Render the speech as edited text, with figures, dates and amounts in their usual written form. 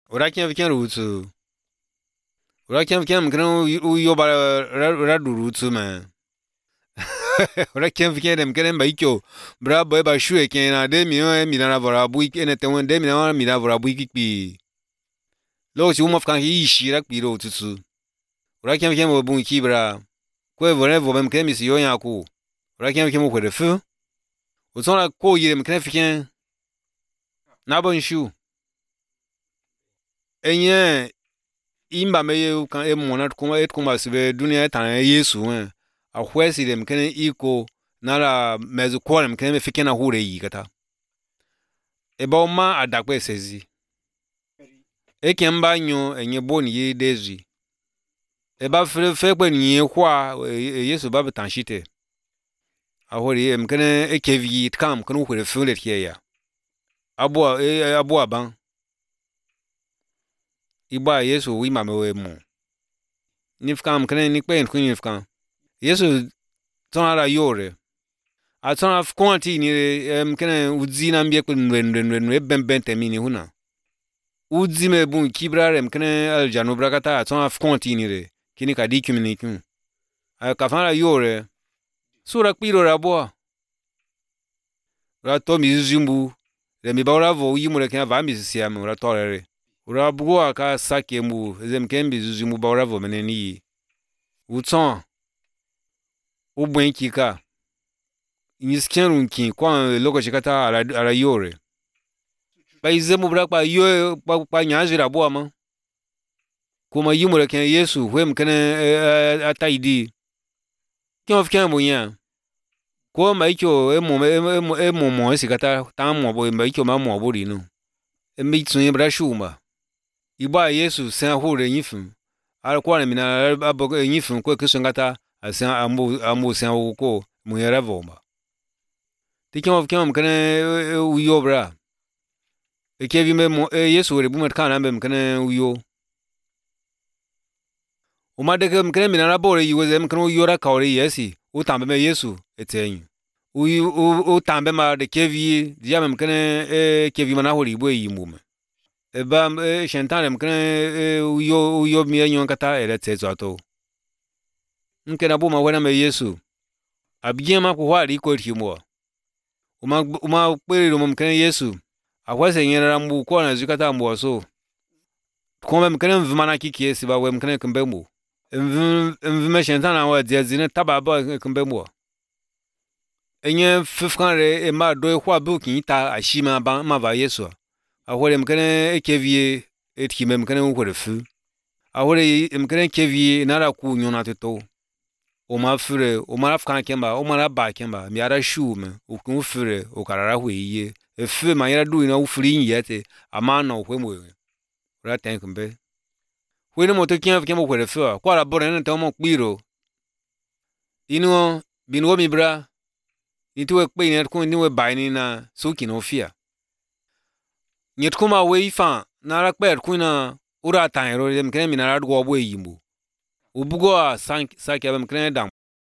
Ora ken rutu. Ora ken mkene uyo bara rutu man. Ora ken dem kene maikyo. Bra boy ba shu ken na de mi na vora bui ene te won de mi na vora bui kikpi. Lo si umof kan yi shi rak pi ro tutu. Ora ken mo bun ki bra. Ko vore vo bem ken mi si yo ya ku. Ora ken mo kwede fu. O son la ko yi dem kene fiken. Na bon shu. Enye imba me kan e monat kuma et kuma sibe dunia tan Yesu en a hwesi dem kene iko nara mezu kwalem kene me fikena hure yi kata e ba ma adakwe sezi e kemba nyo enye boni ye dezi e ba fe pe ni kwa Yesu ba betanshite a hori em kene e kevi tkam kene hure fule ya abo aban Iba Yesu wi mame we mu. Nifkam kene ni pe nkun nifkam. Yesu tonala yore. A tona fkonti ni kene udzi na mbie kun nwe bemben temi ni huna. Udzi me bun kibrarem kene aljanu brakata tona fkonti ni re. Kini ka di communication. A ka fana yore. Sura kpiro rabo. Ra to mi zumbu. Le mi ba vo yi mu le kene va mi sia mu ra tolere. Ura bugwa ka sake mu zem kembi zuzu mu bawra vo meneni utson ubwen kika iniskenrun kin kwa lokaci kata ala yore ba izemu bra pa yo pa nyajira bo ama kuma yimure ken Yesu wem kene ataidi ken of ken bunya ko maikyo emo esikata tamo bo maikyo mamo bo rinu embi tsun bra shuma Iba Yesu sen hure nyifum. Ala kwa mina abo nyifum ko kusungata asen amu sen ko muyera voma. Tikin of kem kene uyo bra. Ekevi me Yesu re bumet kana mbem kene uyo. Umade kene mina rabore yuwe kene uyo ra kawre yesi. Utambe me Yesu etenyu. Utambe ma de kevi diamem kene kevi mana hori bo yimume. Eba shentalem kene uyo mi enyon kata ele tsetsato nkena buma wena me Yesu abiema ko hwari ko timo uma kweri mo kene Yesu awase nyera mbu ko na zukata mbu so ko me kene mvumana kiki ba we kene kembemu mvume shentana wa diazine tababa kembemu enye fifkanre e ma do hwa bukin ta ashima ba ma va Yesu Ahore mkene ekevie etkime mkene ukore fu. Ahore mkene kevie nara ku nyona teto. Oma fure, oma rafkan kemba, oma raba kemba, miara shume, ukun fure, ukarara huiye. Efu ma yara du ina ufuri yete, amana ukwemwe. Ura tenkumbe. Huine moto kemba ukore fu, kwa la bora nene tomo kwiro. Ino, binwo mibra, nituwe kwe niwe baini na suki no fia. Nyet kuma we fa na rakper kuna ura tanro dem kene mina radgo bo yimbu ubugo sank abem kene dam